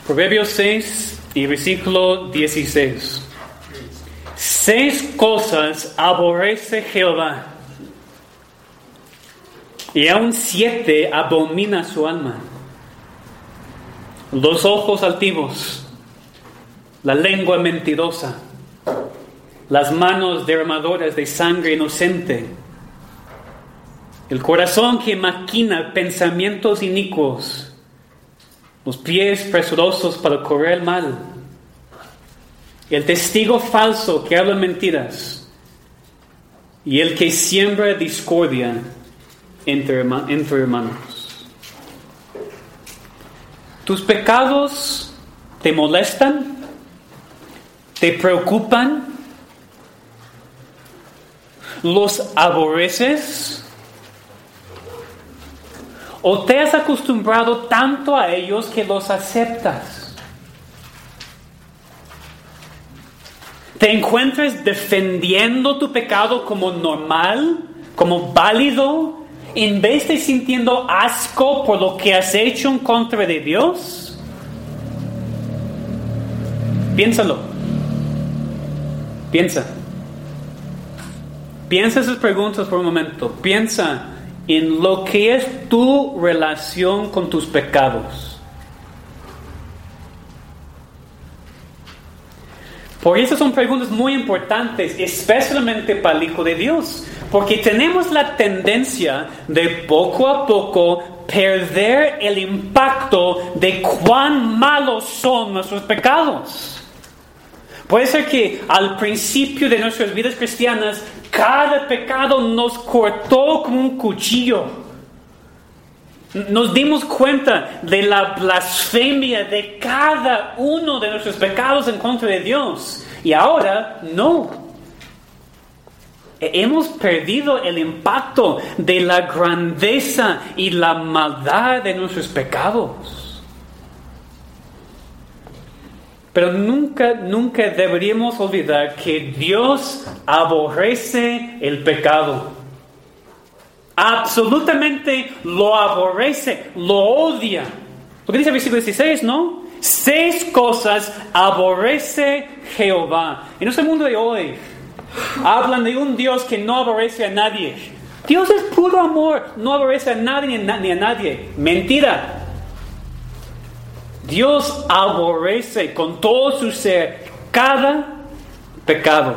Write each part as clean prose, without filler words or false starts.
Proverbios 6 y versículo 16. 6 cosas aborrece Jehová, y aún 7 abomina su alma: los ojos altivos, la lengua mentirosa, las manos derramadoras de sangre inocente, el corazón que maquina pensamientos inicuos, los pies presurosos para correr el mal, el testigo falso que habla mentiras, y el que siembra discordia entre hermanos. ¿Tus pecados te molestan? ¿Te preocupan? ¿Los aborreces? ¿O te has acostumbrado tanto a ellos que los aceptas? ¿Te encuentras defendiendo tu pecado como normal, como válido, en vez de sintiendo asco por lo que has hecho en contra de Dios? Piénsalo. Piensa esas preguntas por un momento. Piensa en lo que es tu relación con tus pecados. Por eso son preguntas muy importantes, especialmente para el Hijo de Dios, porque tenemos la tendencia de poco a poco perder el impacto de cuán malos son nuestros pecados. Puede ser que al principio de nuestras vidas cristianas, cada pecado nos cortó como un cuchillo. Nos dimos cuenta de la blasfemia de cada uno de nuestros pecados en contra de Dios. Y ahora no. Hemos perdido el impacto de la grandeza y la maldad de nuestros pecados. Pero nunca deberíamos olvidar que Dios aborrece el pecado. Absolutamente lo aborrece, lo odia. Lo que dice el versículo 16, ¿no? 6 cosas aborrece Jehová. En nuestro mundo de hoy hablan de un Dios que no aborrece a nadie. Dios es puro amor, no aborrece a nadie ni a nadie. Mentira. Dios aborrece con todo su ser cada pecado.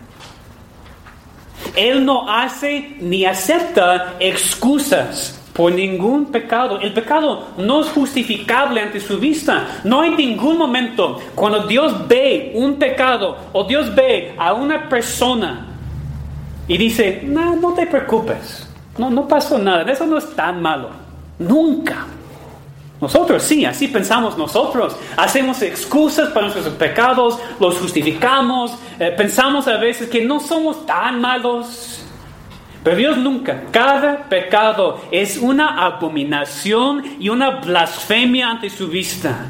Él no hace ni acepta excusas por ningún pecado. El pecado no es justificable ante su vista. No hay ningún momento cuando Dios ve un pecado o Dios ve a una persona y dice: no te preocupes, no pasó nada, eso no es tan malo. Nunca. Nosotros sí, así pensamos nosotros. Hacemos excusas para nuestros pecados, los justificamos, pensamos a veces que no somos tan malos. Pero Dios nunca. Cada pecado es una abominación y una blasfemia ante su vista.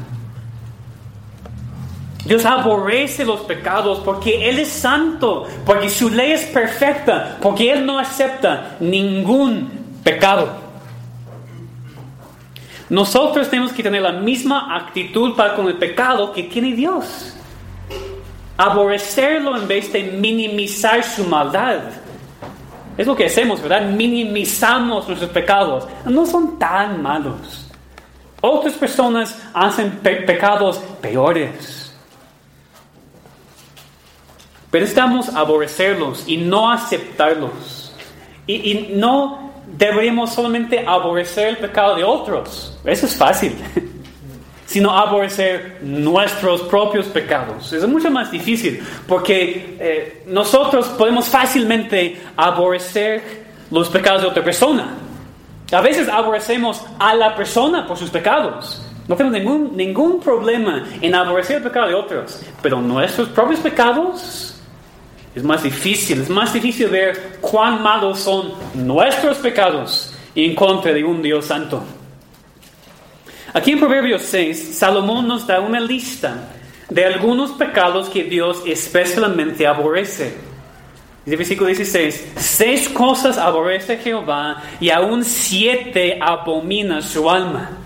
Dios aborrece los pecados porque Él es santo, porque su ley es perfecta, porque Él no acepta ningún pecado. Nosotros tenemos que tener la misma actitud para con el pecado que tiene Dios. Aborrecerlo en vez de minimizar su maldad. Es lo que hacemos, ¿verdad? Minimizamos nuestros pecados. No son tan malos. Otras personas hacen pecados peores. Pero necesitamos aborrecerlos y no aceptarlos. Y no deberíamos solamente aborrecer el pecado de otros. Eso es fácil. Sino aborrecer nuestros propios pecados. Es mucho más difícil porque nosotros podemos fácilmente aborrecer los pecados de otra persona. A veces aborrecemos a la persona por sus pecados. No tenemos ningún problema en aborrecer el pecado de otros. Pero nuestros propios pecados es más difícil ver cuán malos son nuestros pecados en contra de un Dios santo. Aquí en Proverbios 6, Salomón nos da una lista de algunos pecados que Dios especialmente aborrece. Dice el versículo 16: 6 cosas aborrece Jehová y aún 7 abomina su alma.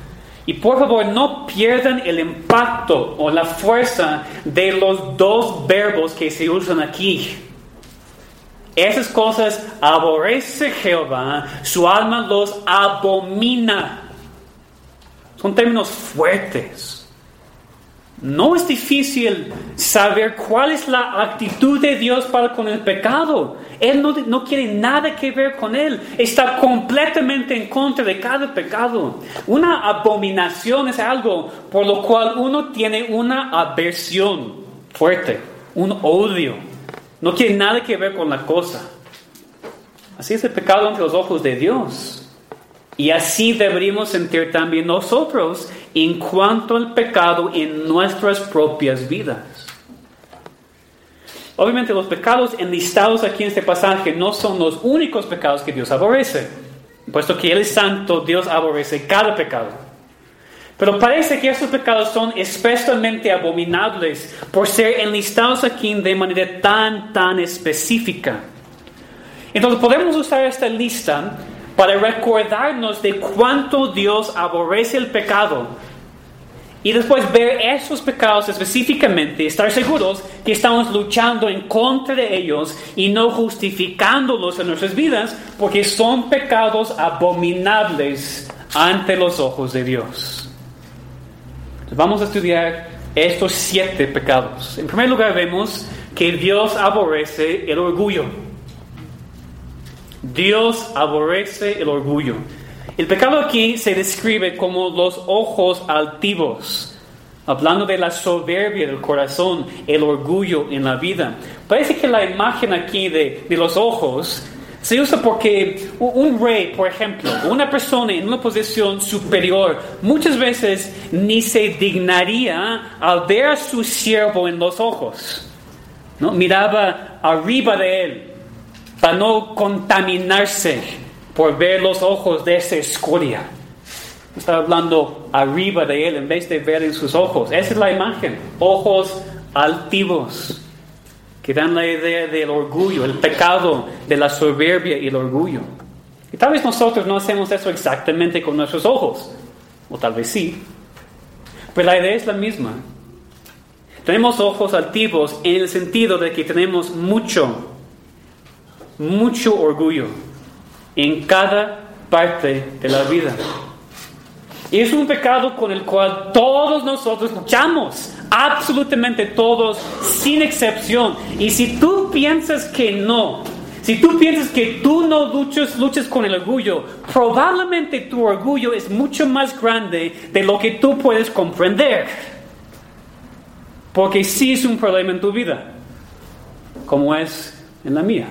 Y por favor, no pierdan el impacto o la fuerza de los dos verbos que se usan aquí. Esas cosas aborrece Jehová, su alma los abomina. Son términos fuertes. No es difícil saber cuál es la actitud de Dios para con el pecado. Él no quiere nada que ver con él. Está completamente en contra de cada pecado. Una abominación es algo por lo cual uno tiene una aversión fuerte, un odio. No quiere nada que ver con la cosa. Así es el pecado ante los ojos de Dios. Y así deberíamos sentir también nosotros en cuanto al pecado en nuestras propias vidas. Obviamente los pecados enlistados aquí en este pasaje no son los únicos pecados que Dios aborrece. Puesto que Él es santo, Dios aborrece cada pecado. Pero parece que estos pecados son especialmente abominables por ser enlistados aquí de manera tan específica. Entonces podemos usar esta lista para recordarnos de cuánto Dios aborrece el pecado. Y después ver esos pecados específicamente, estar seguros que estamos luchando en contra de ellos y no justificándolos en nuestras vidas, porque son pecados abominables ante los ojos de Dios. Entonces vamos a estudiar estos 7 pecados. En primer lugar vemos que Dios aborrece el orgullo. Dios aborrece el orgullo. El pecado aquí se describe como los ojos altivos, hablando de la soberbia del corazón, el orgullo en la vida. Parece que la imagen aquí de los ojos se usa porque un rey, por ejemplo, una persona en una posición superior, muchas veces ni se dignaría al ver a su siervo en los ojos, ¿no? Miraba arriba de él, para no contaminarse por ver los ojos de esa escoria. Está hablando arriba de él en vez de ver en sus ojos. Esa es la imagen. Ojos altivos que dan la idea del orgullo, el pecado de la soberbia y el orgullo. Y tal vez nosotros no hacemos eso exactamente con nuestros ojos. O tal vez sí. Pero la idea es la misma. Tenemos ojos altivos en el sentido de que tenemos mucho orgullo en cada parte de la vida. Y es un pecado con el cual todos nosotros luchamos, absolutamente todos, sin excepción. Y si tú piensas que no, si tú piensas que tú no luchas con el orgullo, probablemente tu orgullo es mucho más grande de lo que tú puedes comprender. Porque sí es un problema en tu vida, como es en la mía.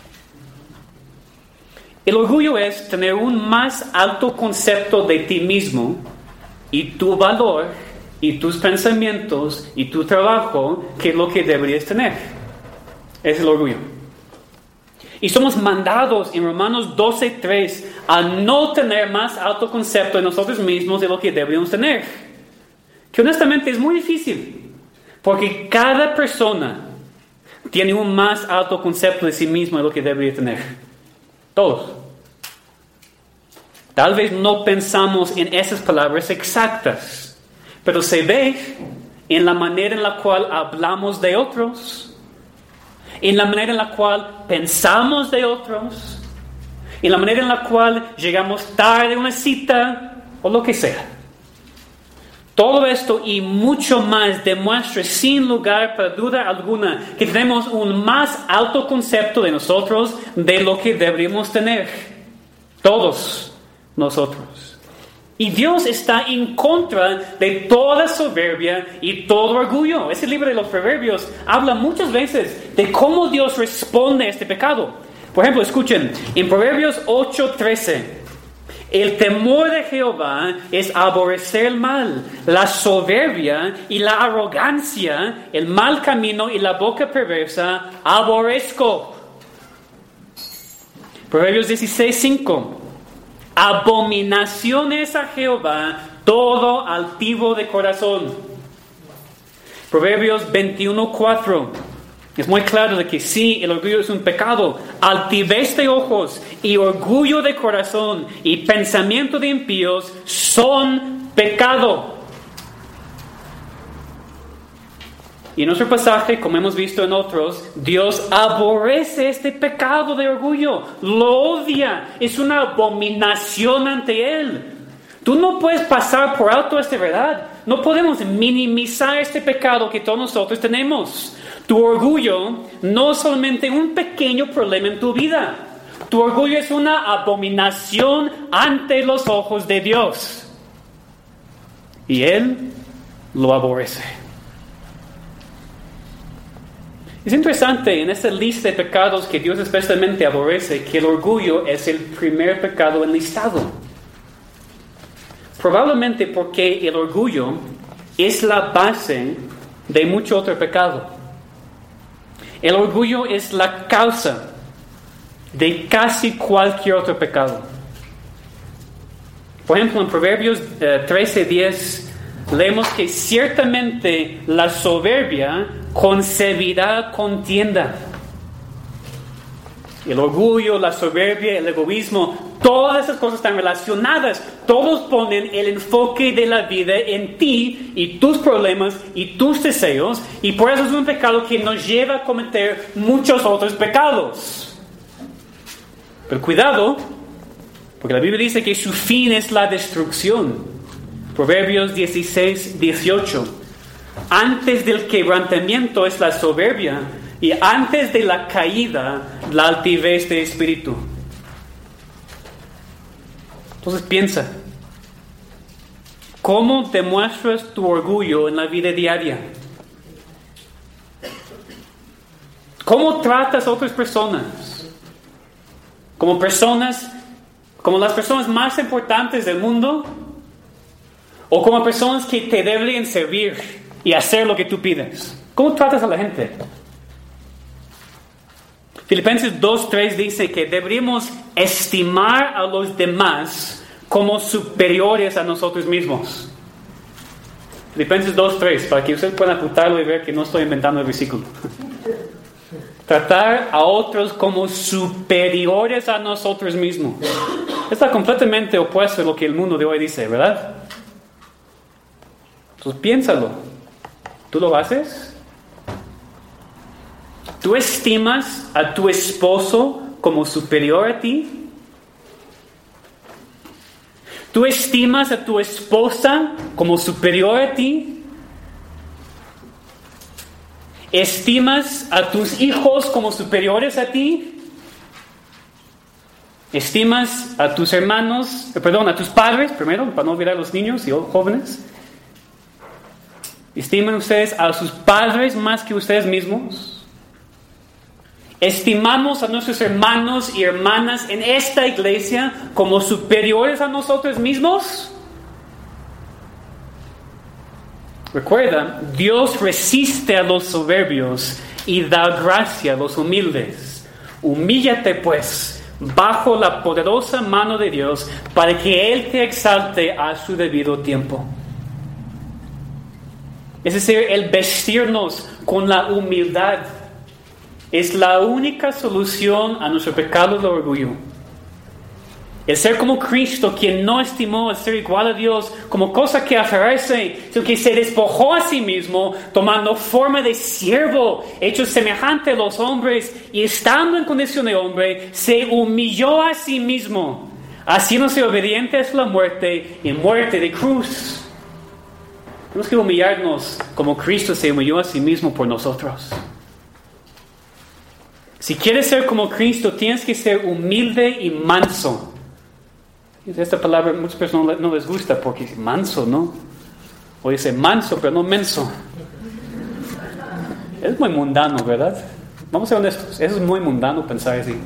El orgullo es tener un más alto concepto de ti mismo y tu valor y tus pensamientos y tu trabajo que lo que deberías tener. Es el orgullo. Y somos mandados en Romanos 12:3 a no tener más alto concepto de nosotros mismos de lo que deberíamos tener. Que honestamente es muy difícil, porque cada persona tiene un más alto concepto de sí mismo de lo que debería tener. Todos. Tal vez no pensamos en esas palabras exactas, pero se ve en la manera en la cual hablamos de otros, en la manera en la cual pensamos de otros, en la manera en la cual llegamos tarde a una cita o lo que sea. Todo esto y mucho más demuestra sin lugar para duda alguna que tenemos un más alto concepto de nosotros de lo que deberíamos tener. Todos nosotros. Y Dios está en contra de toda soberbia y todo orgullo. Ese libro de los Proverbios habla muchas veces de cómo Dios responde a este pecado. Por ejemplo, escuchen, en Proverbios 8:13. El temor de Jehová es aborrecer el mal, la soberbia y la arrogancia, el mal camino y la boca perversa, aborrezco. Proverbios 16:5. Abominaciones a Jehová todo altivo de corazón. Proverbios 21:4. Es muy claro de que sí, el orgullo es un pecado. Altivez de ojos y orgullo de corazón y pensamiento de impíos son pecado. Y en nuestro pasaje, como hemos visto en otros, Dios aborrece este pecado de orgullo, lo odia, es una abominación ante Él. Tú no puedes pasar por alto esta verdad. No podemos minimizar este pecado que todos nosotros tenemos. Tu orgullo no es solamente un pequeño problema en tu vida. Tu orgullo es una abominación ante los ojos de Dios. Y Él lo aborrece. Es interesante en esta lista de pecados que Dios especialmente aborrece que el orgullo es el primer pecado enlistado. Probablemente porque el orgullo es la base de mucho otro pecado. El orgullo es la causa de casi cualquier otro pecado. Por ejemplo, en Proverbios 13:10 leemos que ciertamente la soberbia concebirá contienda. El orgullo, la soberbia, el egoísmo, todas esas cosas están relacionadas. Todos ponen el enfoque de la vida en ti y tus problemas y tus deseos. Y por eso es un pecado que nos lleva a cometer muchos otros pecados. Pero cuidado, porque la Biblia dice que su fin es la destrucción. Proverbios 16:18. Antes del quebrantamiento es la soberbia, y antes de la caída, la altivez de espíritu. Entonces piensa, ¿cómo demuestras tu orgullo en la vida diaria? ¿Cómo tratas a otras personas? Como las personas más importantes del mundo, o como personas que te deberían servir y hacer lo que tú pides. ¿Cómo tratas a la gente? Filipenses 2:3 dice que deberíamos estimar a los demás como superiores a nosotros mismos. Filipenses 2:3, para que ustedes puedan apuntarlo y ver que no estoy inventando el versículo. Tratar a otros como superiores a nosotros mismos. Está completamente opuesto a lo que el mundo de hoy dice, ¿verdad? Entonces piénsalo. ¿Tú lo haces? ¿Tú estimas a tu esposo como superior a ti? ¿Tú estimas a tu esposa como superior a ti? ¿Estimas a tus hijos como superiores a ti? ¿Estimas a tus a tus padres, primero, para no olvidar a los niños y jóvenes? ¿Estiman ustedes a sus padres más que ustedes mismos? ¿Estimamos a nuestros hermanos y hermanas en esta iglesia como superiores a nosotros mismos? Recuerda, Dios resiste a los soberbios y da gracia a los humildes. Humíllate pues bajo la poderosa mano de Dios para que Él te exalte a su debido tiempo. Es decir, el vestirnos con la humildad es la única solución a nuestro pecado de orgullo. El ser como Cristo, quien no estimó el ser igual a Dios como cosa que aferrarse, sino que se despojó a sí mismo, tomando forma de siervo, hecho semejante a los hombres, y estando en condición de hombre, se humilló a sí mismo, haciéndose obediente hasta la muerte y muerte de cruz. Tenemos que humillarnos como Cristo se humilló a sí mismo por nosotros. Si quieres ser como Cristo, tienes que ser humilde y manso. Esta palabra a muchas personas no les gusta porque es manso, ¿no? O dice manso, pero no menso. Es muy mundano, ¿verdad? Vamos a ser honestos. Eso es muy mundano pensar así.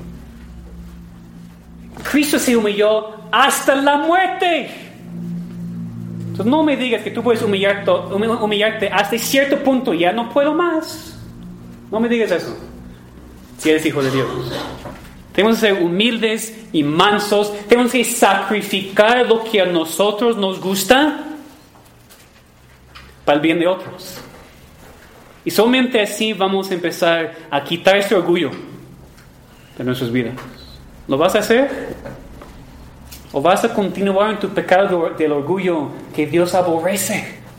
Cristo se humilló hasta la muerte. Entonces no me digas que tú puedes humillarte hasta cierto punto. Ya no puedo más. No me digas eso. Si eres hijo de Dios. Tenemos que ser humildes y mansos. Tenemos que sacrificar lo que a nosotros nos gusta para el bien de otros. Y solamente así vamos a empezar a quitar ese orgullo de nuestras vidas. ¿Lo vas a hacer? ¿O vas a continuar en tu pecado del orgullo que Dios aborrece?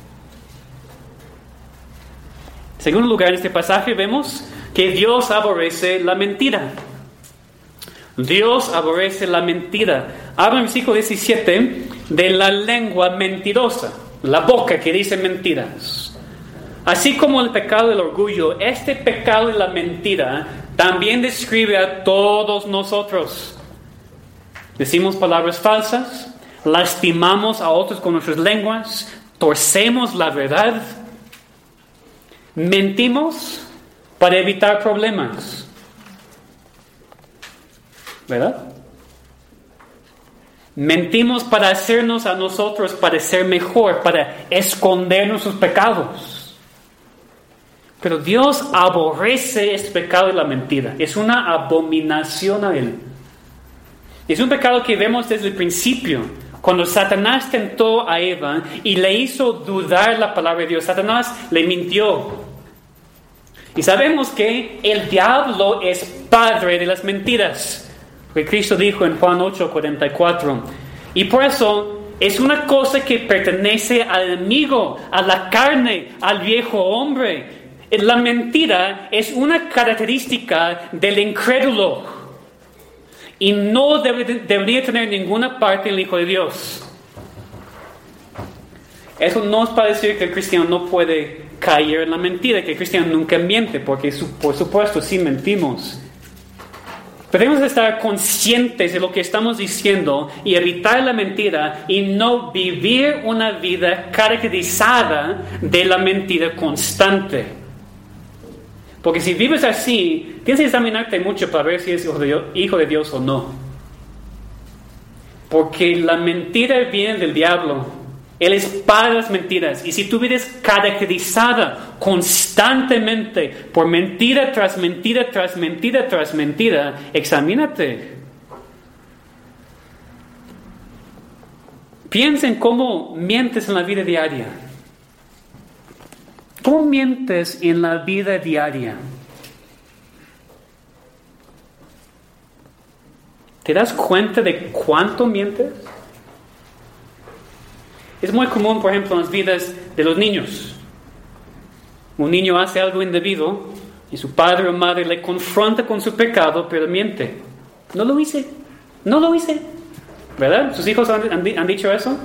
En segundo lugar, en este pasaje vemos que Dios aborrece la mentira. Dios aborrece la mentira. Habla en el versículo 17 de la lengua mentirosa, la boca que dice mentiras. Así como el pecado del orgullo, este pecado de la mentira también describe a todos nosotros. Decimos palabras falsas, lastimamos a otros con nuestras lenguas, torcemos la verdad, mentimos para evitar problemas. ¿Verdad? Mentimos para hacernos a nosotros parecer mejor, para esconder nuestros pecados. Pero Dios aborrece este pecado de la mentira. Es una abominación a Él. Es un pecado que vemos desde el principio, cuando Satanás tentó a Eva y le hizo dudar la palabra de Dios. Satanás le mintió. Y sabemos que el diablo es padre de las mentiras. Porque Cristo dijo en Juan 8:44. Y por eso es una cosa que pertenece al enemigo, a la carne, al viejo hombre. La mentira es una característica del incrédulo. Y no debería tener ninguna parte en el Hijo de Dios. Eso no es para decir que el cristiano no puede caer en la mentira, que el cristiano nunca miente, porque por supuesto sí mentimos. Debemos estar conscientes de lo que estamos diciendo y evitar la mentira y no vivir una vida caracterizada de la mentira constante. Porque si vives así, tienes que examinarte mucho para ver si eres hijo de Dios o no. Porque la mentira viene del diablo. Él es padre de las mentiras. Y si tú vives caracterizada constantemente por mentira tras mentira, tras mentira, tras mentira, examínate. Piensa en cómo mientes en la vida diaria. ¿Cómo mientes en la vida diaria? ¿Te das cuenta de cuánto mientes? Es muy común, por ejemplo, en las vidas de los niños. Un niño hace algo indebido y su padre o madre le confronta con su pecado, pero miente. No lo hice. ¿Verdad? ¿Sus hijos han dicho eso?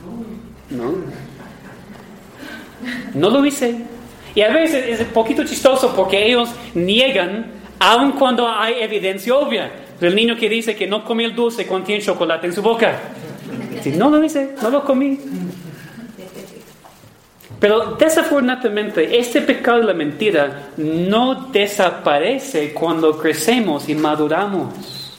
No lo hice. Y a veces es un poquito chistoso porque ellos niegan aun cuando hay evidencia obvia. El niño que dice que no comió el dulce cuando tiene chocolate en su boca. Dice, no lo hice, no lo comí. Pero desafortunadamente este pecado de la mentira no desaparece cuando crecemos y maduramos.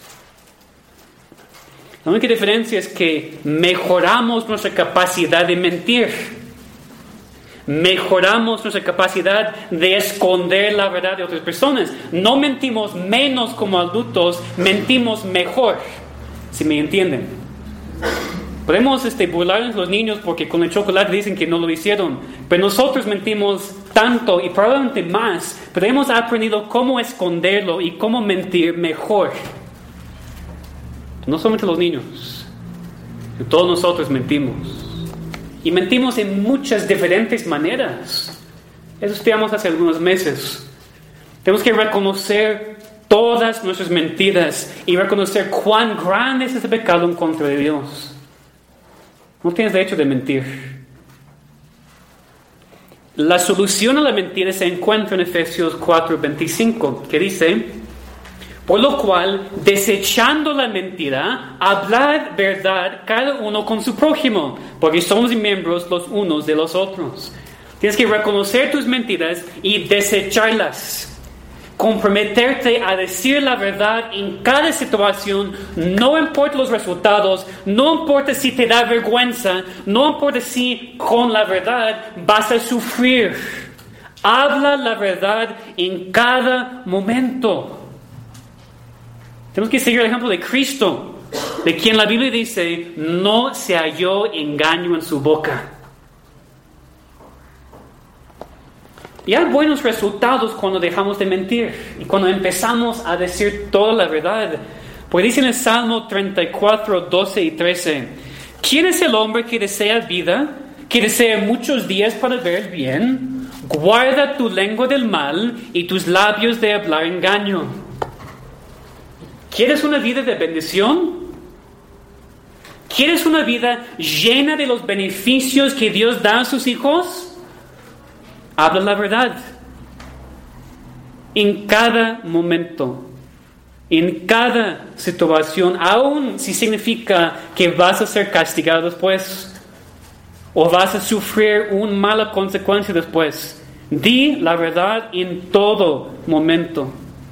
La única diferencia es que mejoramos nuestra capacidad de mentir. Mejoramos nuestra capacidad de esconder la verdad de otras personas. No mentimos menos como adultos, mentimos mejor, si me entienden. Podemos burlarnos los niños porque con el chocolate dicen que no lo hicieron, pero nosotros mentimos tanto y probablemente más, pero hemos aprendido cómo esconderlo y cómo mentir mejor. No solamente los niños, todos nosotros mentimos. Y mentimos en muchas diferentes maneras. Eso estudiamos hace algunos meses. Tenemos que reconocer todas nuestras mentiras y reconocer cuán grande es ese pecado en contra de Dios. No tienes derecho de mentir. La solución a la mentira se encuentra en Efesios 4:25, que dice: por lo cual, desechando la mentira, hablad verdad cada uno con su prójimo, porque somos miembros los unos de los otros. Tienes que reconocer tus mentiras y desecharlas. Comprometerte a decir la verdad en cada situación, no importa los resultados, no importa si te da vergüenza, no importa si con la verdad vas a sufrir. Habla la verdad en cada momento. Tenemos que seguir el ejemplo de Cristo, de quien la Biblia dice, no se halló engaño en su boca. Y hay buenos resultados cuando dejamos de mentir y cuando empezamos a decir toda la verdad. Porque dice en el Salmo 34, 12 y 13, ¿quién es el hombre que desea vida, que desea muchos días para ver el bien? Guarda tu lengua del mal y tus labios de hablar engaño. ¿Quieres una vida de bendición? ¿Quieres una vida llena de los beneficios que Dios da a sus hijos? Habla la verdad. En cada momento, en cada situación, aun si significa que vas a ser castigado después, o vas a sufrir una mala consecuencia después, di la verdad en todo momento.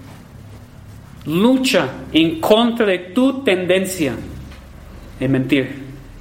Lucha en contra de tu tendencia de mentir.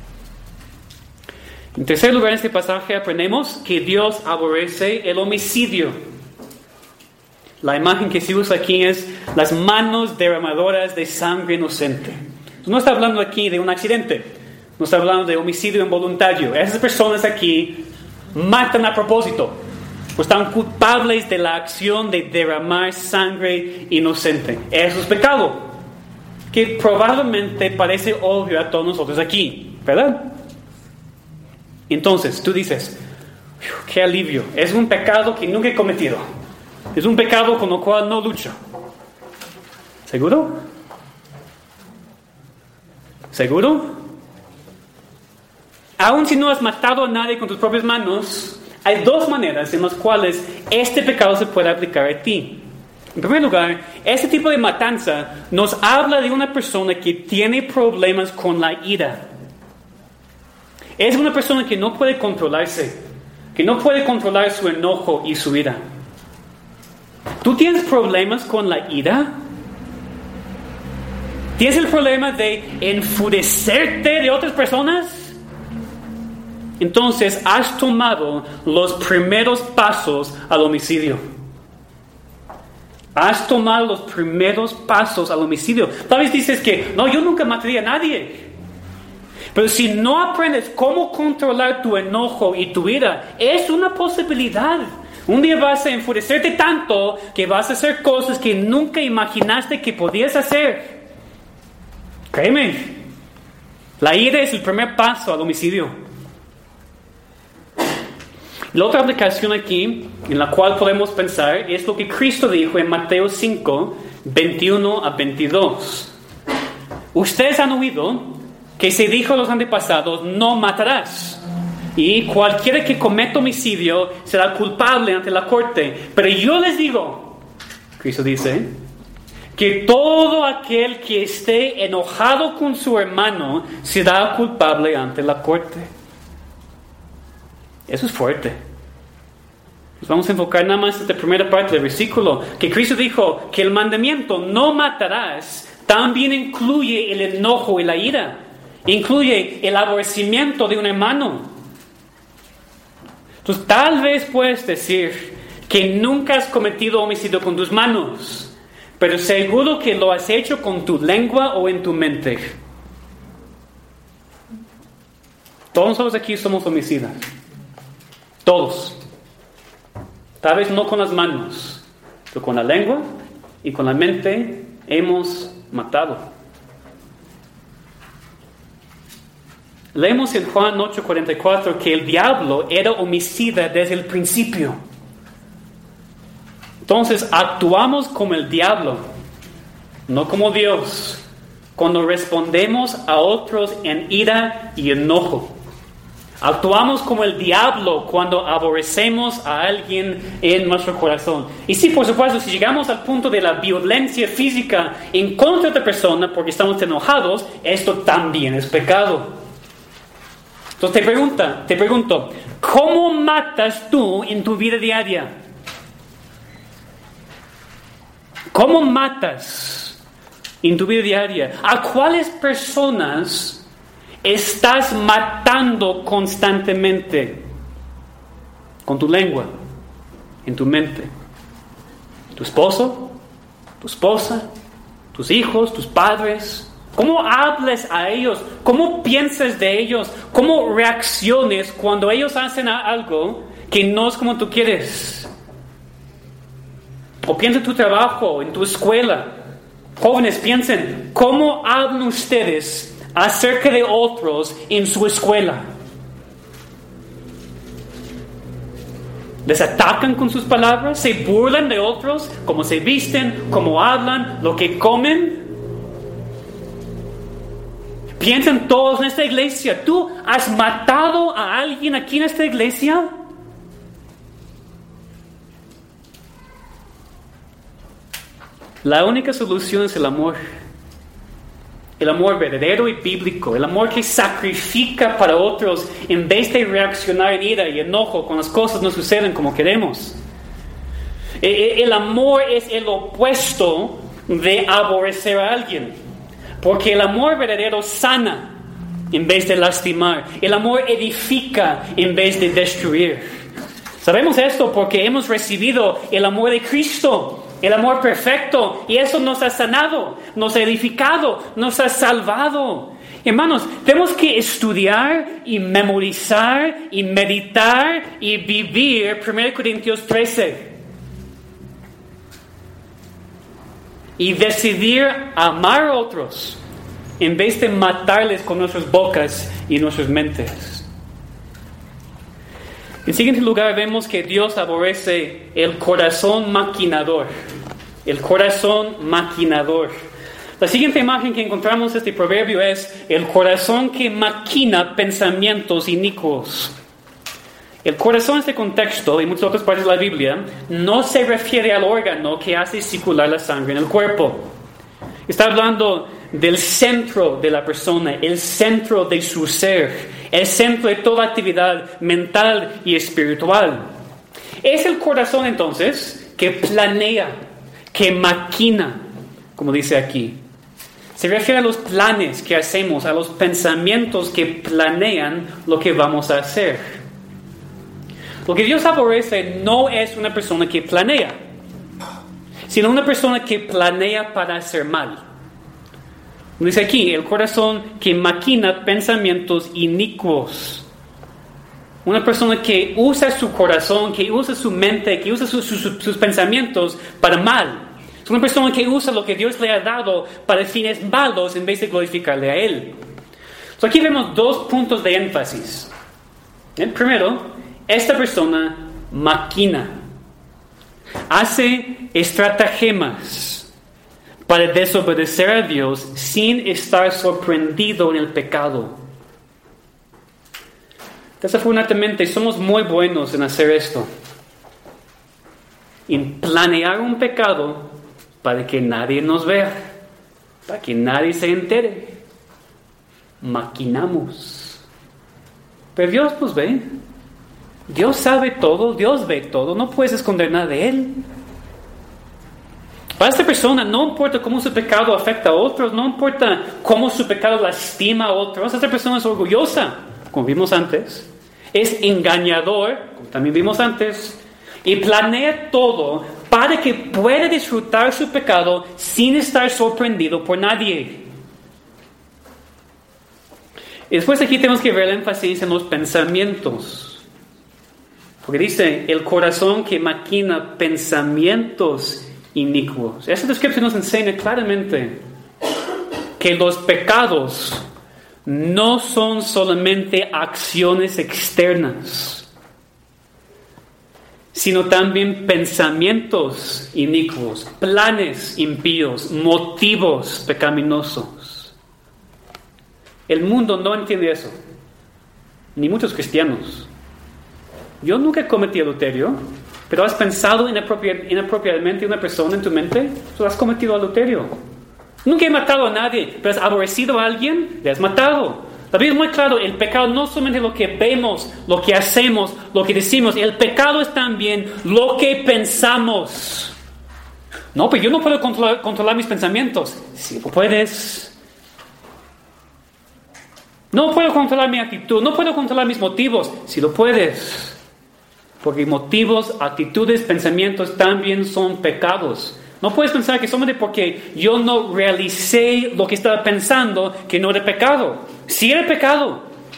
En tercer lugar, en este pasaje aprendemos que Dios aborrece el homicidio. La imagen que se usa aquí es las manos derramadoras de sangre inocente. No está hablando aquí de un accidente, no está hablando de homicidio involuntario. Esas personas aquí matan a propósito, pues están culpables de la acción de derramar sangre inocente. Eso es pecado, que probablemente parece obvio a todos nosotros aquí, ¿verdad? Entonces, tú dices, qué alivio, es un pecado que nunca he cometido, es un pecado con lo cual no lucho. ¿Seguro? ¿Seguro? Aun si no has matado a nadie con tus propias manos, hay dos maneras en las cuales este pecado se puede aplicar a ti. En primer lugar, este tipo de matanza nos habla de una persona que tiene problemas con la ira. Es una persona que no puede controlarse, que no puede controlar su enojo y su ira. ¿Tú tienes problemas con la ira? ¿Tienes el problema de enfurecerte de otras personas? Entonces has tomado los primeros pasos al homicidio. Has tomado los primeros pasos al homicidio. Tal vez dices que, no, yo nunca mataría a nadie. Pero si no aprendes cómo controlar tu enojo y tu ira, es una posibilidad. Un día vas a enfurecerte tanto que vas a hacer cosas que nunca imaginaste que podías hacer. Créeme, la ira es el primer paso al homicidio. La otra aplicación aquí, en la cual podemos pensar, es lo que Cristo dijo en Mateo 5, 21 a 22. Ustedes han oído que se dijo a los antepasados, no matarás. Y cualquiera que cometa homicidio será culpable ante la corte. Pero yo les digo, Cristo dice, que todo aquel que esté enojado con su hermano será culpable ante la corte. Eso es fuerte. Nos vamos a enfocar nada más en la primera parte del versículo, que Cristo dijo que el mandamiento no matarás también incluye el enojo y la ira, incluye el aborrecimiento de un hermano. Entonces tal vez puedes decir que nunca has cometido homicidio con tus manos, pero seguro que lo has hecho con tu lengua o en tu mente. Todos nosotros aquí somos homicidas. Todos. Tal vez no con las manos, pero con la lengua y con la mente hemos matado. Leemos en Juan 8:44 que el diablo era homicida desde el principio. Entonces actuamos como el diablo, no como Dios, cuando respondemos a otros en ira y enojo. Actuamos como el diablo cuando aborrecemos a alguien en nuestro corazón. Y sí, por supuesto, si llegamos al punto de la violencia física en contra de otra persona porque estamos enojados, esto también es pecado. Entonces te pregunto, ¿cómo matas tú en tu vida diaria? ¿Cómo matas en tu vida diaria? ¿A cuáles personas estás matando constantemente? Con tu lengua, en tu mente. Tu esposo, tu esposa, tus hijos, tus padres. ¿Cómo hablas a ellos? ¿Cómo piensas de ellos? ¿Cómo reacciones cuando ellos hacen algo que no es como tú quieres? O piensa en tu trabajo, en tu escuela. Jóvenes, piensen, ¿cómo hablan ustedes acerca de otros en su escuela? ¿Les atacan con sus palabras? ¿Se burlan de otros? ¿Cómo se visten? ¿Cómo hablan? ¿Lo que comen? Piensen todos en esta iglesia. ¿Tú has matado a alguien aquí en esta iglesia? La única solución es el amor. El amor verdadero y bíblico. El amor que sacrifica para otros en vez de reaccionar en ira y enojo cuando las cosas no suceden como queremos. El amor es el opuesto de aborrecer a alguien. Porque el amor verdadero sana en vez de lastimar. El amor edifica en vez de destruir. Sabemos esto porque hemos recibido el amor de Cristo. El amor perfecto, y eso nos ha sanado, nos ha edificado, nos ha salvado. Hermanos, tenemos que estudiar y memorizar y meditar y vivir 1 Corintios 13. Y decidir amar a otros en vez de matarles con nuestras bocas y nuestras mentes. En siguiente lugar, vemos que Dios aborrece el corazón maquinador. El corazón maquinador. La siguiente imagen que encontramos en este proverbio es el corazón que maquina pensamientos inicuos. El corazón en este contexto y muchas otras partes de la Biblia no se refiere al órgano que hace circular la sangre en el cuerpo. Está hablando del centro de la persona, el centro de su ser, el centro de toda actividad mental y espiritual. Es el corazón entonces que planea, que maquina, como dice aquí. Se refiere a los planes que hacemos, a los pensamientos que planean lo que vamos a hacer. Lo que Dios aborrece no es una persona que planea, sino una persona que planea para hacer mal. Dice aquí, el corazón que maquina pensamientos inicuos. Una persona que usa su corazón, que usa su mente, que usa sus pensamientos para mal. Es una persona que usa lo que Dios le ha dado para fines malos en vez de glorificarle a Él. So aquí vemos dos puntos de énfasis. Primero, esta persona maquina. Hace estratagemas para desobedecer a Dios sin estar sorprendido en el pecado. Desafortunadamente somos muy buenos en hacer esto, en planear un pecado para que nadie nos vea, para que nadie se entere. Maquinamos. Pero Dios nos ve. Dios sabe todo, Dios ve todo, no puedes esconder nada de Él. Para esta persona no importa cómo su pecado afecta a otros, no importa cómo su pecado lastima a otros. Esta persona es orgullosa, como vimos antes, es engañador, como también vimos antes, y planea todo para que pueda disfrutar su pecado sin estar sorprendido por nadie. Y después aquí tenemos que ver el énfasis en los pensamientos. Porque dice, el corazón que maquina pensamientos inicuos. Esta descripción nos enseña claramente que los pecados no son solamente acciones externas, sino también pensamientos inicuos, planes impíos, motivos pecaminosos. El mundo no entiende eso, ni muchos cristianos. Yo nunca he cometido adulterio, pero has pensado inapropiadamente una persona en tu mente, tú has cometido adulterio. Nunca he matado a nadie, pero has aborrecido a alguien, le has matado. La Biblia es muy claro, el pecado no es solamente lo que vemos, lo que hacemos, lo que decimos, el pecado es también lo que pensamos. No, pero yo no puedo controlar mis pensamientos. Sí, puedes. No puedo controlar mi actitud, no puedo controlar mis motivos. Sí lo puedes. Porque motivos, actitudes, pensamientos también son pecados. No puedes pensar que solamente porque yo no realicé lo que estaba pensando, que no era pecado. Sí era pecado.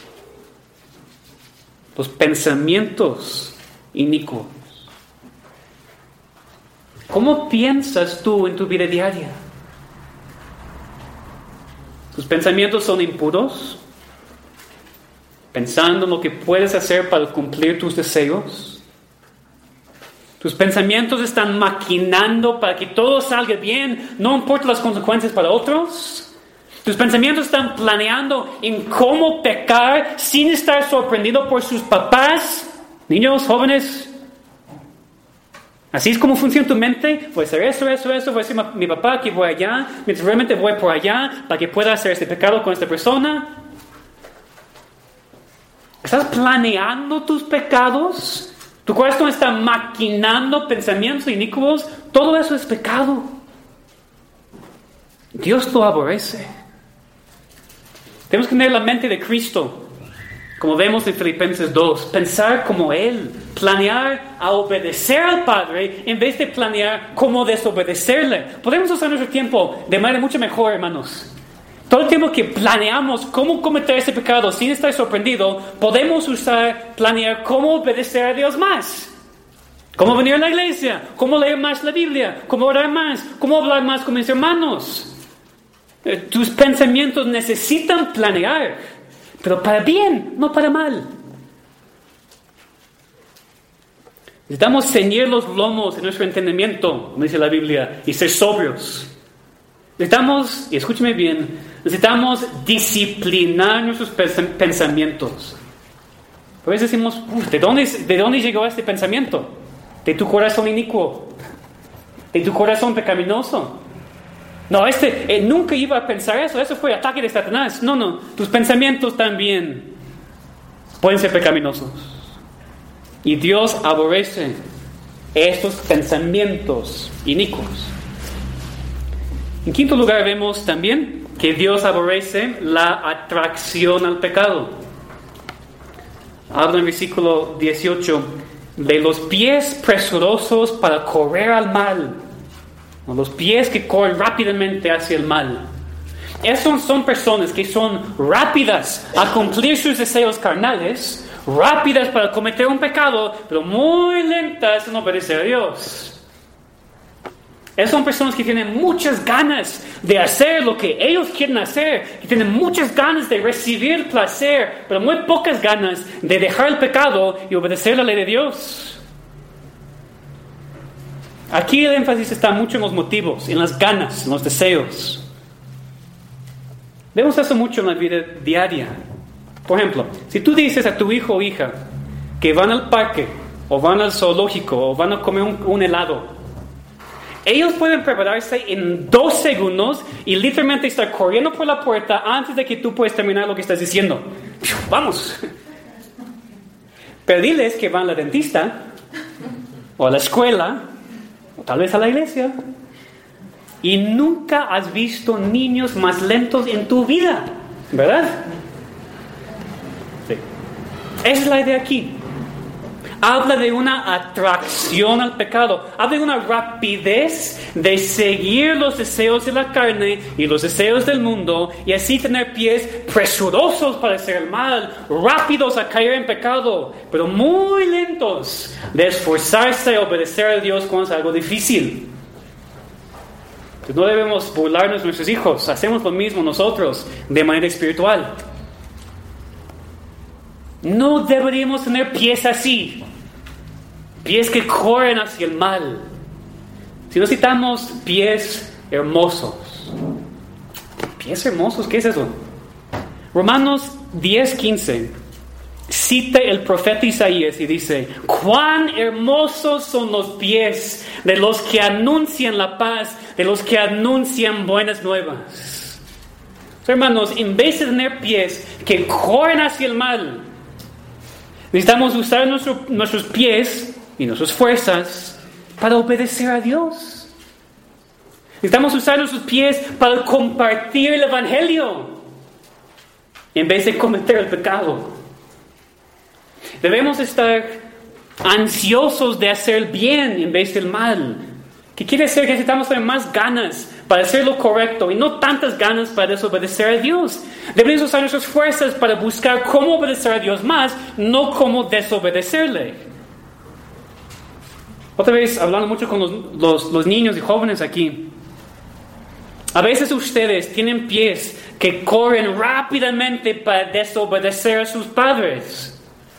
Los pensamientos inicuos. ¿Cómo piensas tú en tu vida diaria? pensamientos son impuros, pensando en lo que puedes hacer para cumplir tus deseos. Tus pensamientos están maquinando para que todo salga bien, no importa las consecuencias para otros. Tus pensamientos están planeando en cómo pecar sin estar sorprendido por sus papás, niños, jóvenes. Así es como funciona tu mente. Voy a hacer esto, voy a decir a mi papá que voy allá, mientras realmente voy por allá para que pueda hacer este pecado con esta persona. ¿Estás planeando tus pecados? ¿Tu corazón está maquinando pensamientos inicuos? Todo eso es pecado. Dios lo aborrece. Tenemos que tener la mente de Cristo, como vemos en Filipenses 2, pensar como Él, planear a obedecer al Padre en vez de planear cómo desobedecerle. Podemos usar nuestro tiempo de manera mucho mejor, hermanos. Todo el tiempo que planeamos cómo cometer ese pecado sin estar sorprendido, podemos planear cómo obedecer a Dios más. Cómo venir a la iglesia, cómo leer más la Biblia, cómo orar más, cómo hablar más con mis hermanos. Tus pensamientos necesitan planear, pero para bien, no para mal. Necesitamos ceñir los lomos de nuestro entendimiento, como dice la Biblia, y ser sobrios. Necesitamos, y escúcheme bien, necesitamos disciplinar nuestros pensamientos. A veces decimos, ¿de dónde llegó este pensamiento? De tu corazón inicuo, de tu corazón pecaminoso. No, nunca iba a pensar eso fue ataque de Satanás. No, tus pensamientos también pueden ser pecaminosos. Y Dios aborrece estos pensamientos inicuos. En quinto lugar vemos también que Dios aborrece la atracción al pecado. Habla en el versículo 18 de los pies presurosos para correr al mal. Los pies que corren rápidamente hacia el mal. Esas son personas que son rápidas a cumplir sus deseos carnales, rápidas para cometer un pecado, pero muy lentas en obedecer a Dios. Esas son personas que tienen muchas ganas de hacer lo que ellos quieren hacer, que tienen muchas ganas de recibir placer, pero muy pocas ganas de dejar el pecado y obedecer la ley de Dios. Aquí el énfasis está mucho en los motivos, en las ganas, en los deseos. Vemos eso mucho en la vida diaria. Por ejemplo, si tú dices a tu hijo o hija que van al parque, o van al zoológico, o van a comer un helado, ellos pueden prepararse en 2 segundos y literalmente estar corriendo por la puerta antes de que tú puedas terminar lo que estás diciendo. ¡Vamos! Pero diles que van a la dentista, o a la escuela, o tal vez a la iglesia, y nunca has visto niños más lentos en tu vida, ¿verdad? Sí. Esa es la idea aquí. Habla de una atracción al pecado. Habla de una rapidez de seguir los deseos de la carne y los deseos del mundo, y así tener pies presurosos para hacer el mal, rápidos a caer en pecado, pero muy lentos de esforzarse a obedecer a Dios cuando es algo difícil. Entonces, no debemos burlarnos de nuestros hijos. Hacemos lo mismo nosotros de manera espiritual. No deberíamos tener pies así, pies que corren hacia el mal. Si necesitamos pies hermosos. ¿Pies hermosos? ¿Qué es eso? Romanos 10:15 cita el profeta Isaías y dice: cuán hermosos son los pies de los que anuncian la paz, de los que anuncian buenas nuevas. Hermanos, en vez de tener pies que corren hacia el mal, necesitamos usar nuestros pies y nuestras fuerzas para obedecer a Dios. Necesitamos usar nuestros pies para compartir el Evangelio en vez de cometer el pecado. Debemos estar ansiosos de hacer el bien en vez del mal. ¿Qué quiere decir? Que necesitamos tener más ganas para hacer lo correcto y no tantas ganas para desobedecer a Dios. Debemos usar nuestras fuerzas para buscar cómo obedecer a Dios más, no cómo desobedecerle. Otra vez, hablando mucho con los niños y jóvenes aquí. A veces ustedes tienen pies que corren rápidamente para desobedecer a sus padres.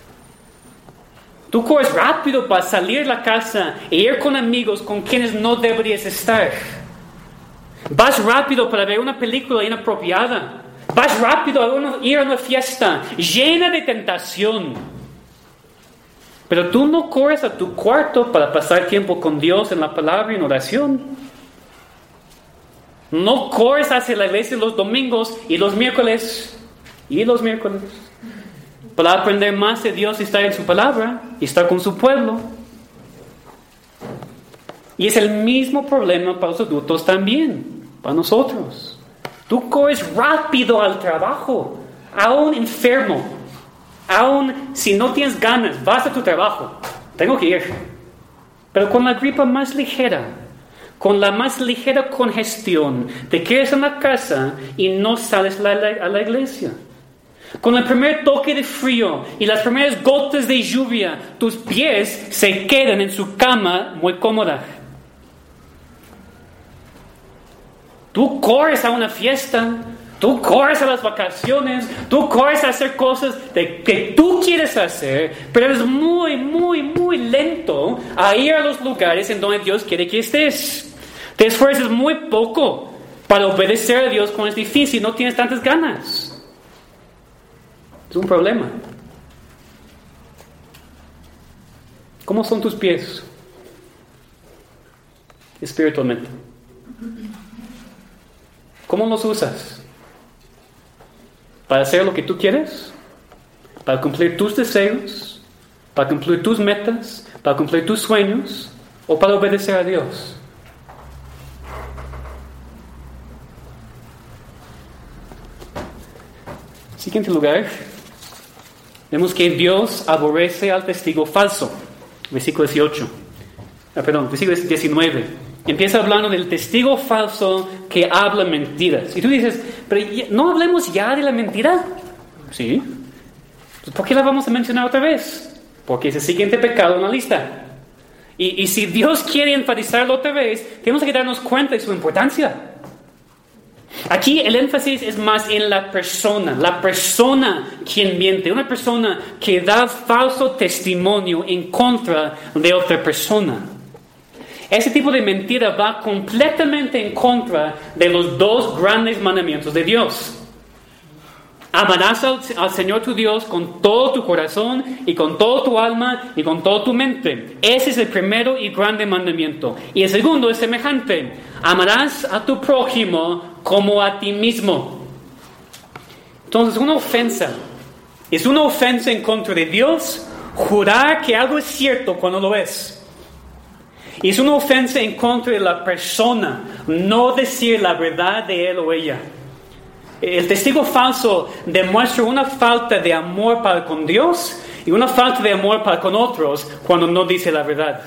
Tú corres rápido para salir de la casa e ir con amigos con quienes no deberías estar. Vas rápido para ver una película inapropiada. Vas rápido a ir a una fiesta llena de tentación. Pero tú no corres a tu cuarto para pasar tiempo con Dios en la palabra y en oración. No corres hacia la iglesia los domingos y los miércoles para aprender más de Dios y estar en su palabra y estar con su pueblo. Y es el mismo problema para los adultos también, para nosotros. Tú corres rápido al trabajo, aún enfermo, aún si no tienes ganas, vas a tu trabajo. Tengo que ir. Pero con la gripa más ligera, con la más ligera congestión, te quedas en la casa y no sales a la iglesia. Con el primer toque de frío y las primeras gotas de lluvia, tus pies se quedan en su cama muy cómoda. Tú corres a una fiesta, tú corres a las vacaciones, tú corres a hacer cosas que tú quieres hacer, pero eres muy, muy, muy lento a ir a los lugares en donde Dios quiere que estés. Te esfuerzas muy poco para obedecer a Dios cuando es difícil, no tienes tantas ganas. Es un problema. ¿Cómo son tus pies espiritualmente? ¿Cómo los usas? ¿Para hacer lo que tú quieres? ¿Para cumplir tus deseos? ¿Para cumplir tus metas? ¿Para cumplir tus sueños? ¿O para obedecer a Dios? Siguiente lugar, vemos que Dios aborrece al testigo falso. Versículo 19. Empieza hablando del testigo falso que habla mentiras. Y tú dices, pero ¿no hablemos ya de la mentira? Sí. ¿Por qué la vamos a mencionar otra vez? Porque es el siguiente pecado en la lista. Y si Dios quiere enfatizarlo otra vez, tenemos que darnos cuenta de su importancia. Aquí el énfasis es más en la persona quien miente, una persona que da falso testimonio en contra de otra persona. Ese tipo de mentira va completamente en contra de los dos grandes mandamientos de Dios. Amarás al Señor tu Dios con todo tu corazón y con toda tu alma y con toda tu mente. Ese es el primero y grande mandamiento. Y el segundo es semejante. Amarás a tu prójimo como a ti mismo. Entonces, es una ofensa en contra de Dios jurar que algo es cierto cuando lo es. Y es una ofensa en contra de la persona no decir la verdad de él o ella. El testigo falso demuestra una falta de amor para con Dios y una falta de amor para con otros cuando no dice la verdad.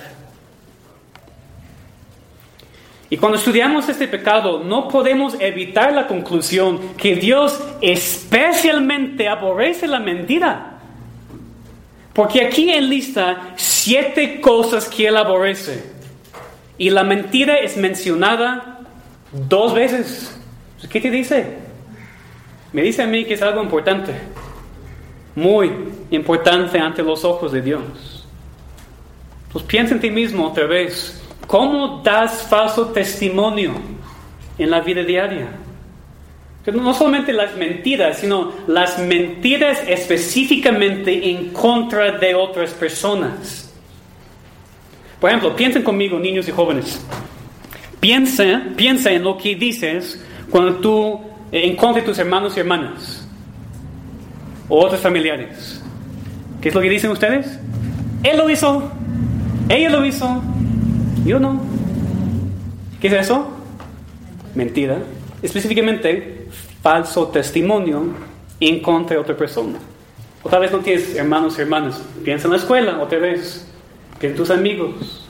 Y cuando estudiamos este pecado, no podemos evitar la conclusión que Dios especialmente aborrece la mentira. Porque aquí enlista 7 cosas que Él aborrece. Y la mentira es mencionada 2 veces. ¿Qué te dice? Me dice a mí que es algo importante. Muy importante ante los ojos de Dios. Pues piensa en ti mismo otra vez. ¿Cómo das falso testimonio en la vida diaria? No solamente las mentiras, sino las mentiras específicamente en contra de otras personas. Por ejemplo, piensen conmigo, niños y jóvenes. Piensa en lo que dices cuando tú en contra de tus hermanos y hermanas o otros familiares. ¿Qué es lo que dicen ustedes? Él lo hizo, ella lo hizo, yo no. ¿Qué es eso? Mentira. Específicamente, falso testimonio en contra de otra persona. O tal vez no tienes hermanos y hermanas. Piensa en la escuela otra vez. Piensa en tus amigos.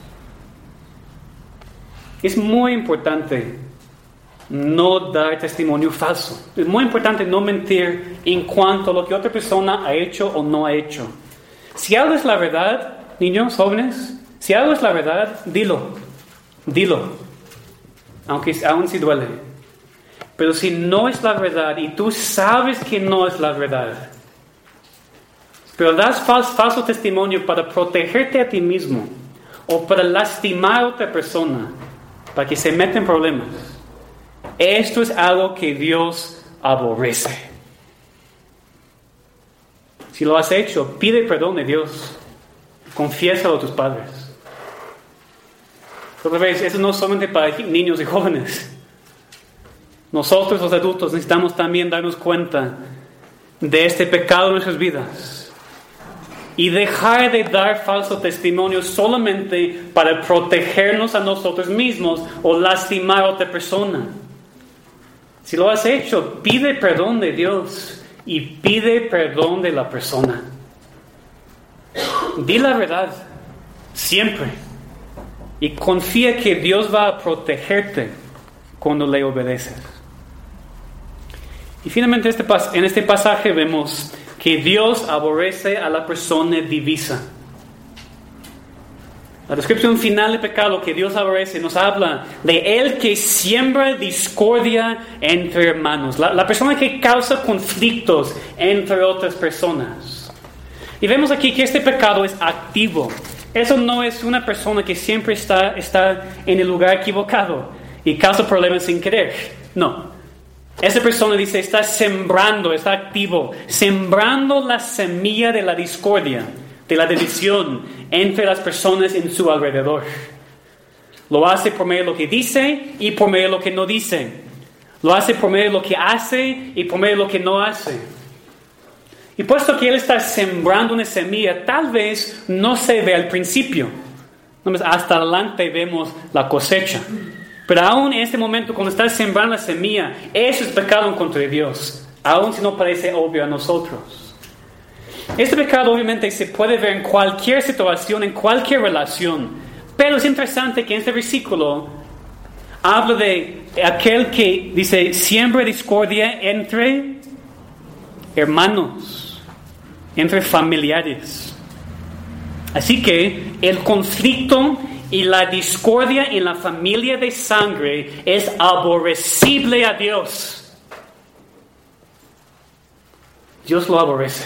Es muy importante no dar testimonio falso. Es muy importante no mentir en cuanto a lo que otra persona ha hecho o no ha hecho. Si algo es la verdad, niños, jóvenes, si algo es la verdad, dilo. Aún si duele. Pero si no es la verdad y tú sabes que no es la verdad, pero das falso testimonio para protegerte a ti mismo o para lastimar a otra persona, para que se meta en problemas, esto es algo que Dios aborrece. Si lo has hecho, pide perdón de Dios. Confiésalo a tus padres. Otra vez, eso no es solamente para niños y jóvenes. Nosotros los adultos necesitamos también darnos cuenta de este pecado en nuestras vidas y dejar de dar falso testimonio solamente para protegernos a nosotros mismos o lastimar a otra persona. Si lo has hecho, pide perdón de Dios y pide perdón de la persona. Di la verdad siempre y confía que Dios va a protegerte cuando le obedeces. Y finalmente en este pasaje vemos que Dios aborrece a la persona divisa. La descripción final del pecado que Dios aborrece nos habla de el que siembra discordia entre hermanos, la persona que causa conflictos entre otras personas. Y vemos aquí que este pecado es activo. Eso no es una persona que siempre está en el lugar equivocado y causa problemas sin querer. No. Esa persona dice, está sembrando, está activo, sembrando la semilla de la discordia, de la división entre las personas en su alrededor. Lo hace por medio de lo que dice y por medio de lo que no dice. Lo hace por medio de lo que hace y por medio de lo que no hace. Y puesto que él está sembrando una semilla, tal vez no se ve al principio. Hasta adelante vemos la cosecha. Pero aún en este momento, cuando estás sembrando la semilla, eso es pecado en contra de Dios, aún si no parece obvio a nosotros. Este pecado obviamente se puede ver en cualquier situación, en cualquier relación. Pero es interesante que en este versículo habla de aquel que dice, siembra discordia entre hermanos, entre familiares. Así que el conflicto y la discordia en la familia de sangre es aborrecible a Dios. Dios lo aborrece.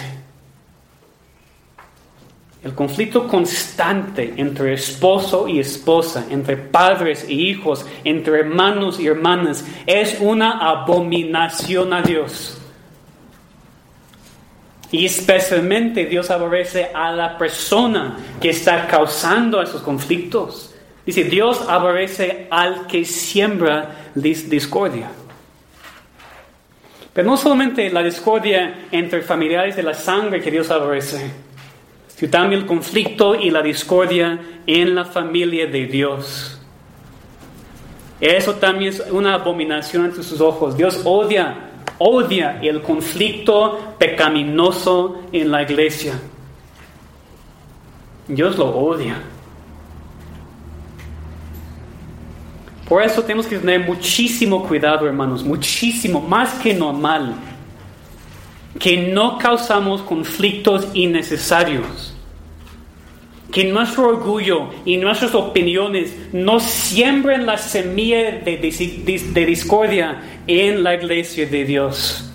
El conflicto constante entre esposo y esposa, entre padres e hijos, entre hermanos y hermanas, es una abominación a Dios. Y especialmente Dios aborrece a la persona que está causando esos conflictos. Dice, Dios aborrece al que siembra discordia. Pero no solamente la discordia entre familiares de la sangre que Dios aborrece, sino también el conflicto y la discordia en la familia de Dios. Eso también es una abominación ante sus ojos. Dios odia el conflicto pecaminoso en la iglesia. Dios lo odia. Por eso tenemos que tener muchísimo cuidado, hermanos, muchísimo, más que normal, que no causamos conflictos innecesarios, que nuestro orgullo y nuestras opiniones no siembren la semilla de discordia en la iglesia de Dios.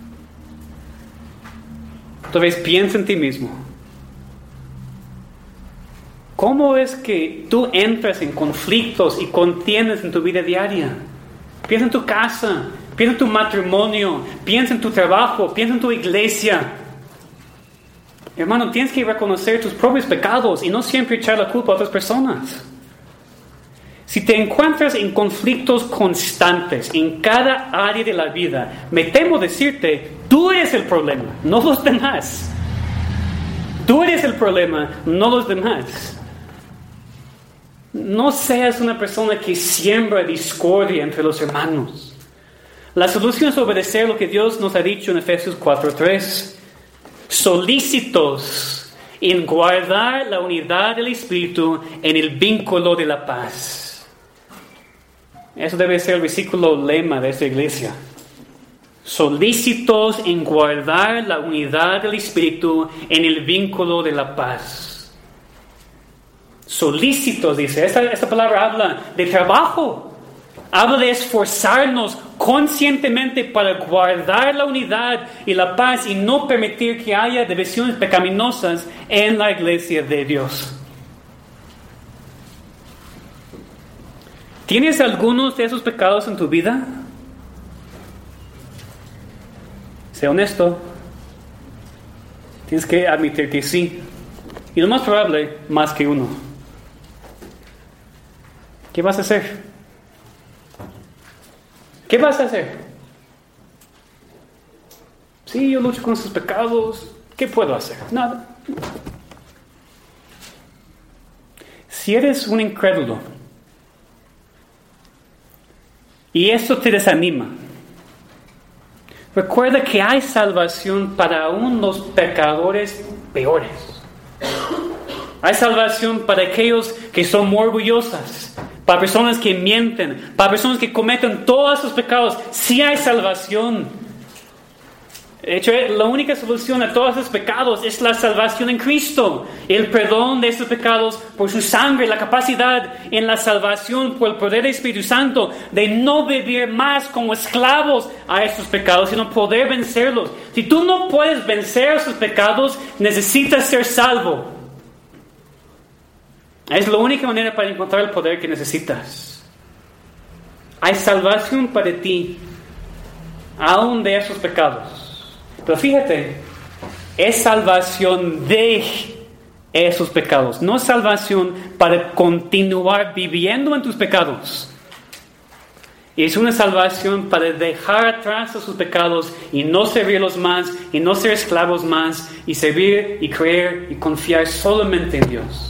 Entonces piensa en ti mismo. ¿Cómo es que tú entras en conflictos y contiendes en tu vida diaria? Piensa en tu casa, piensa en tu matrimonio, piensa en tu trabajo, piensa en tu iglesia. Hermano, tienes que reconocer tus propios pecados y no siempre echar la culpa a otras personas. Si te encuentras en conflictos constantes en cada área de la vida, me temo decirte, tú eres el problema, no los demás. Tú eres el problema, no los demás. No seas una persona que siembra discordia entre los hermanos. La solución es obedecer lo que Dios nos ha dicho en Efesios 4:3. Solícitos en guardar la unidad del Espíritu en el vínculo de la paz. Eso debe ser el versículo lema de esta iglesia. Solícitos en guardar la unidad del Espíritu en el vínculo de la paz. Solícitos, dice. Esta palabra habla de trabajo. Habla de esforzarnos conscientemente para guardar la unidad y la paz y no permitir que haya divisiones pecaminosas en la iglesia de Dios. ¿Tienes algunos de esos pecados en tu vida? Sé honesto. Tienes que admitir que sí. Y lo más probable, más que uno. ¿Qué vas a hacer? ¿Qué vas a hacer? Sí, yo lucho con esos pecados. ¿Qué puedo hacer? Nada. Si eres un incrédulo y esto te desanima, recuerda que hay salvación para aún los pecadores peores. Hay salvación para aquellos que son muy orgullosas, para personas que mienten, para personas que cometen todos sus pecados. Sí hay salvación. De hecho, la única solución a todos esos pecados es la salvación en Cristo. El perdón de esos pecados por su sangre, la capacidad en la salvación por el poder del Espíritu Santo de no vivir más como esclavos a esos pecados, sino poder vencerlos. Si tú no puedes vencer esos pecados, necesitas ser salvo. Es la única manera para encontrar el poder que necesitas. Hay salvación para ti, aún de esos pecados. Pero fíjate, es salvación de esos pecados, no salvación para continuar viviendo en tus pecados. Y es una salvación para dejar atrás esos pecados y no servirlos más, y no ser esclavos más, y servir y creer y confiar solamente en Dios.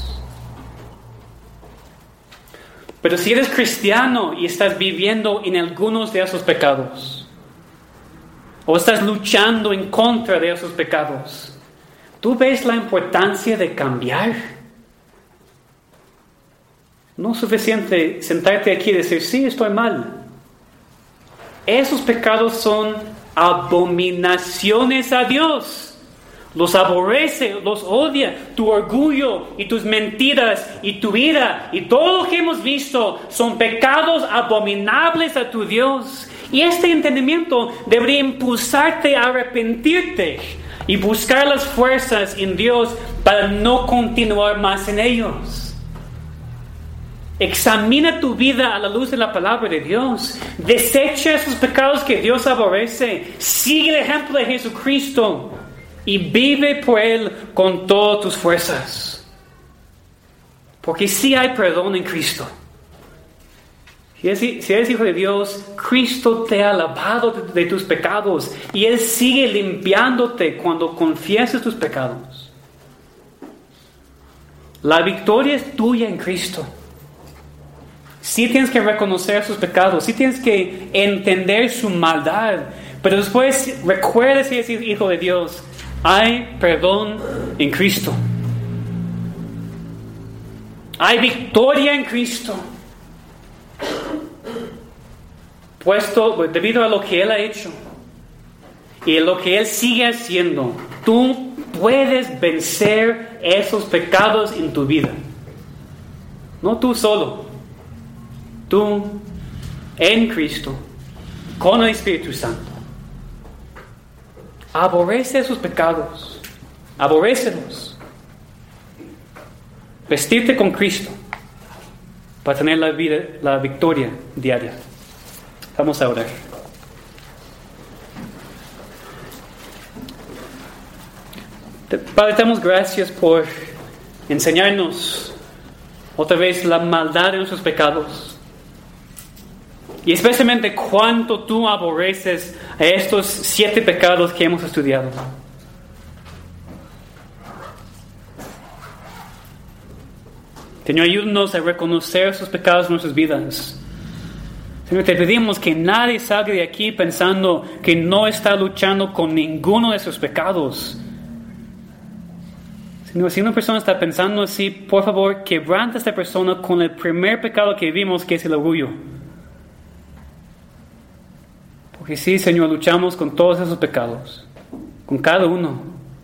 Pero si eres cristiano y estás viviendo en algunos de esos pecados, o estás luchando en contra de esos pecados, ¿tú ves la importancia de cambiar? No es suficiente sentarte aquí y decir, sí, estoy mal. Esos pecados son abominaciones a Dios. Los aborrece, los odia. Tu orgullo y tus mentiras y tu ira y todo lo que hemos visto son pecados abominables a tu Dios. Y este entendimiento debería impulsarte a arrepentirte y buscar las fuerzas en Dios para no continuar más en ellos. Examina tu vida a la luz de la palabra de Dios. Desecha esos pecados que Dios aborrece. Sigue el ejemplo de Jesucristo y vive por Él con todas tus fuerzas. Porque sí hay perdón en Cristo. Si eres hijo de Dios, Cristo te ha lavado de tus pecados y Él sigue limpiándote cuando confiesas tus pecados. La victoria es tuya en Cristo. Sí tienes que reconocer sus pecados, sí tienes que entender su maldad, pero después recuerda, si eres hijo de Dios, hay perdón en Cristo. Hay victoria en Cristo. Puesto debido a lo que Él ha hecho y lo que Él sigue haciendo, tú puedes vencer esos pecados en tu vida. No tú solo, tú en Cristo, con el Espíritu Santo. Aborrece esos pecados, aborrécelos. Vestirte con Cristo para tener la victoria diaria. Vamos a orar. Padre, te damos gracias por enseñarnos otra vez la maldad de nuestros pecados. Y especialmente cuánto tú aborreces a estos 7 pecados que hemos estudiado. Señor, ayúdanos a reconocer esos pecados en nuestras vidas. Señor, te pedimos que nadie salga de aquí pensando que no está luchando con ninguno de esos pecados. Señor, si una persona está pensando así, por favor, quebranta a esta persona con el primer pecado que vimos, que es el orgullo. Porque sí, Señor, luchamos con todos esos pecados, con cada uno.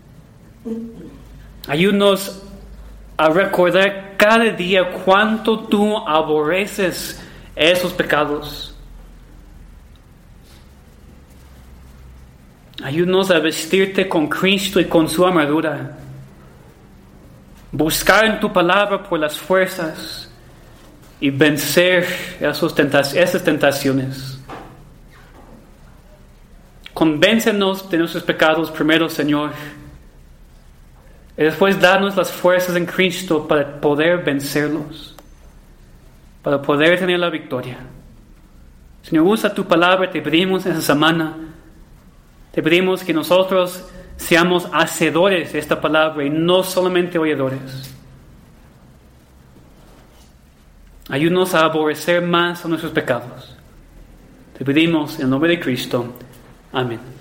Ayúdanos a recordar cada día cuánto tú aborreces esos pecados. Ayúdanos a vestirte con Cristo y con su armadura. Buscar en tu palabra por las fuerzas y vencer esas tentaciones. Convéncenos de nuestros pecados primero, Señor. Y después danos las fuerzas en Cristo para poder vencerlos. Para poder tener la victoria. Señor, usa tu palabra, te pedimos esta semana. Te pedimos que nosotros seamos hacedores de esta palabra y no solamente oidores. Ayúdanos a aborrecer más a nuestros pecados. Te pedimos en el nombre de Cristo. Amén.